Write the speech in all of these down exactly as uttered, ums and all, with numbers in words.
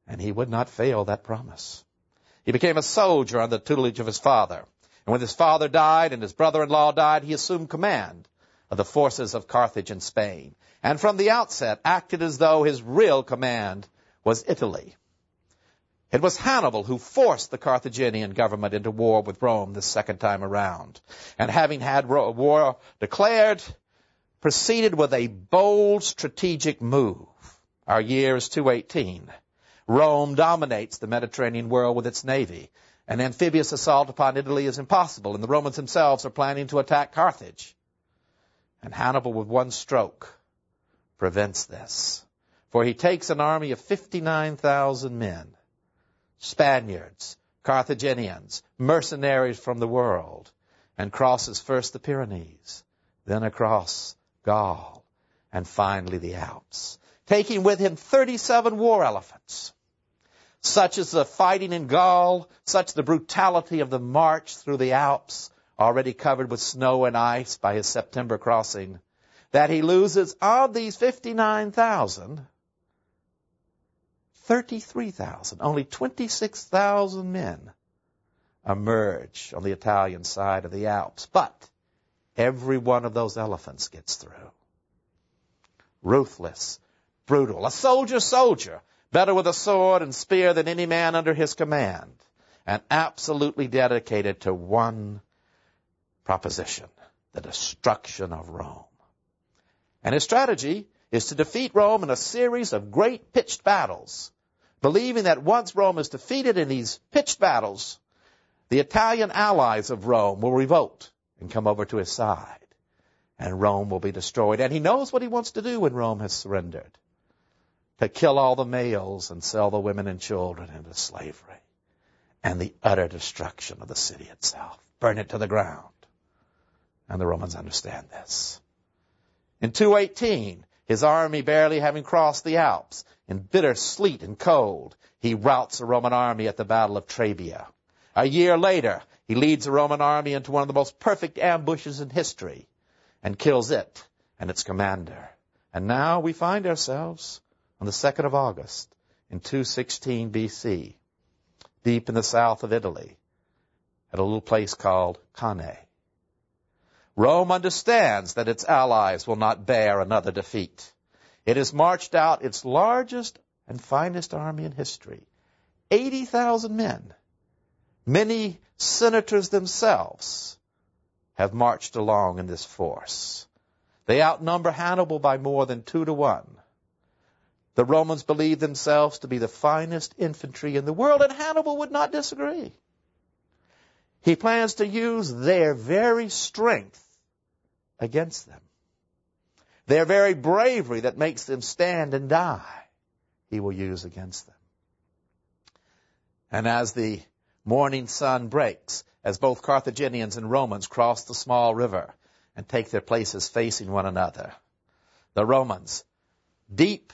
And he would not fail that promise. He became a soldier under the tutelage of his father. And when his father died and his brother-in-law died, he assumed command of the forces of Carthage and Spain. And from the outset acted as though his real command was Italy. It was Hannibal who forced the Carthaginian government into war with Rome this second time around. And having had war declared, proceeded with a bold strategic move. Our year is two eighteen. Rome dominates the Mediterranean world with its navy. An amphibious assault upon Italy is impossible, and the Romans themselves are planning to attack Carthage. And Hannibal, with one stroke, prevents this. For he takes an army of fifty-nine thousand men, Spaniards, Carthaginians, mercenaries from the world, and crosses first the Pyrenees, then across Gaul, and finally the Alps, taking with him thirty-seven war elephants. Such is the fighting in Gaul, such the brutality of the march through the Alps, already covered with snow and ice by his September crossing, that he loses of these fifty-nine thousand, thirty-three thousand, only twenty-six thousand men emerge on the Italian side of the Alps. But every one of those elephants gets through. Ruthless, brutal, a soldier soldier, better with a sword and spear than any man under his command, and absolutely dedicated to one proposition, the destruction of Rome. And his strategy is to defeat Rome in a series of great pitched battles, believing that once Rome is defeated in these pitched battles, the Italian allies of Rome will revolt and come over to his side, and Rome will be destroyed. And he knows what he wants to do when Rome has surrendered, to kill all the males and sell the women and children into slavery, and the utter destruction of the city itself, burn it to the ground. And the Romans understand this. In two eighteen, his army barely having crossed the Alps, in bitter sleet and cold, he routs the Roman army at the Battle of Trebia. A year later, he leads the Roman army into one of the most perfect ambushes in history and kills it and its commander. And now we find ourselves on the second of August in two sixteen B C, deep in the south of Italy, at a little place called Cannae. Rome understands that its allies will not bear another defeat. It has marched out its largest and finest army in history, eighty thousand men. Many senators themselves have marched along in this force. They outnumber Hannibal by more than two to one. The Romans believe themselves to be the finest infantry in the world, and Hannibal would not disagree. He plans to use their very strength against them. Their very bravery that makes them stand and die, he will use against them. And as the morning sun breaks, as both Carthaginians and Romans cross the small river and take their places facing one another, the Romans, deep,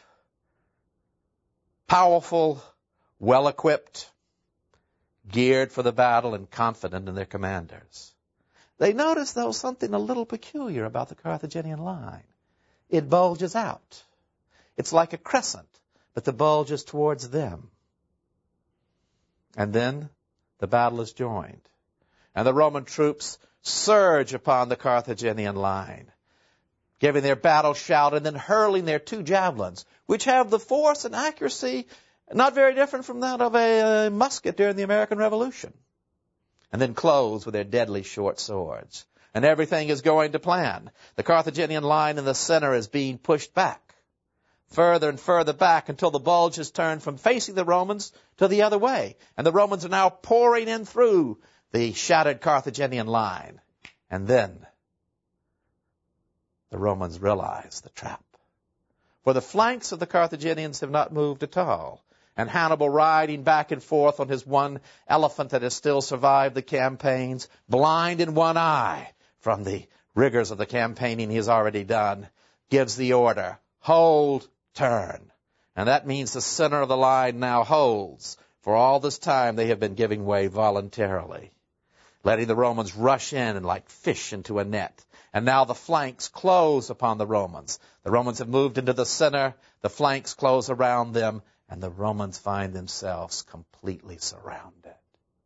powerful, well-equipped, geared for the battle and confident in their commanders. They notice, though, something a little peculiar about the Carthaginian line. It bulges out. It's like a crescent, but the bulge is towards them. And then the battle is joined, and the Roman troops surge upon the Carthaginian line, giving their battle shout and then hurling their two javelins, which have the force and accuracy not very different from that of a musket during the American Revolution, and then close with their deadly short swords. And everything is going to plan. The Carthaginian line in the center is being pushed back, further and further back, until the bulge is turned from facing the Romans to the other way. And the Romans are now pouring in through the shattered Carthaginian line. And then the Romans realize the trap. For the flanks of the Carthaginians have not moved at all. And Hannibal, riding back and forth on his one elephant that has still survived the campaigns, blind in one eye from the rigors of the campaigning he has already done, gives the order, hold, turn. And that means the center of the line now holds. For all this time they have been giving way voluntarily, letting the Romans rush in and like fish into a net. And now the flanks close upon the Romans. The Romans have moved into the center, the flanks close around them, And the Romans find themselves completely surrounded.